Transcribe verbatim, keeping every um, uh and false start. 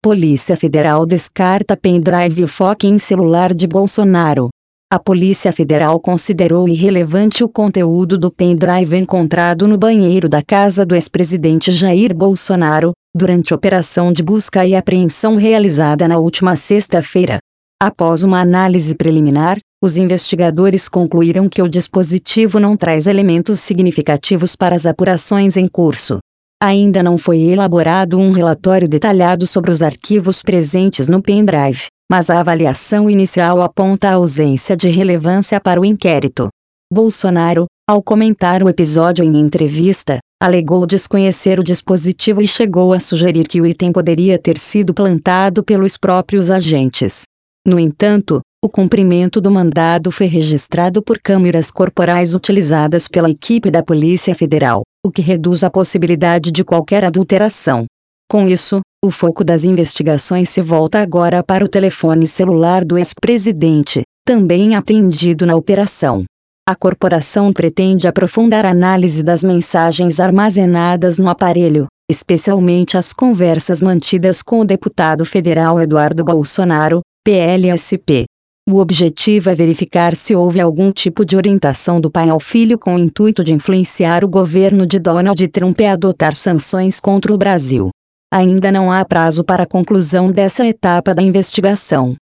Polícia Federal descarta pendrive e foca em celular de Bolsonaro. A Polícia Federal considerou irrelevante o conteúdo do pendrive encontrado no banheiro da casa do ex-presidente Jair Bolsonaro, durante operação de busca e apreensão realizada na última sexta-feira. Após uma análise preliminar, os investigadores concluíram que o dispositivo não traz elementos significativos para as apurações em curso. Ainda não foi elaborado um relatório detalhado sobre os arquivos presentes no pendrive, mas a avaliação inicial aponta a ausência de relevância para o inquérito. Bolsonaro, ao comentar o episódio em entrevista, alegou desconhecer o dispositivo e chegou a sugerir que o item poderia ter sido plantado pelos próprios agentes. No entanto, o cumprimento do mandado foi registrado por câmeras corporais utilizadas pela equipe da Polícia Federal, o que reduz a possibilidade de qualquer adulteração. Com isso, o foco das investigações se volta agora para o telefone celular do ex-presidente, também apreendido na operação. A corporação pretende aprofundar a análise das mensagens armazenadas no aparelho, especialmente as conversas mantidas com o deputado federal Eduardo Bolsonaro, P L S P. O objetivo é verificar se houve algum tipo de orientação do pai ao filho com o intuito de influenciar o governo de Donald Trump a adotar sanções contra o Brasil. Ainda não há prazo para a conclusão dessa etapa da investigação.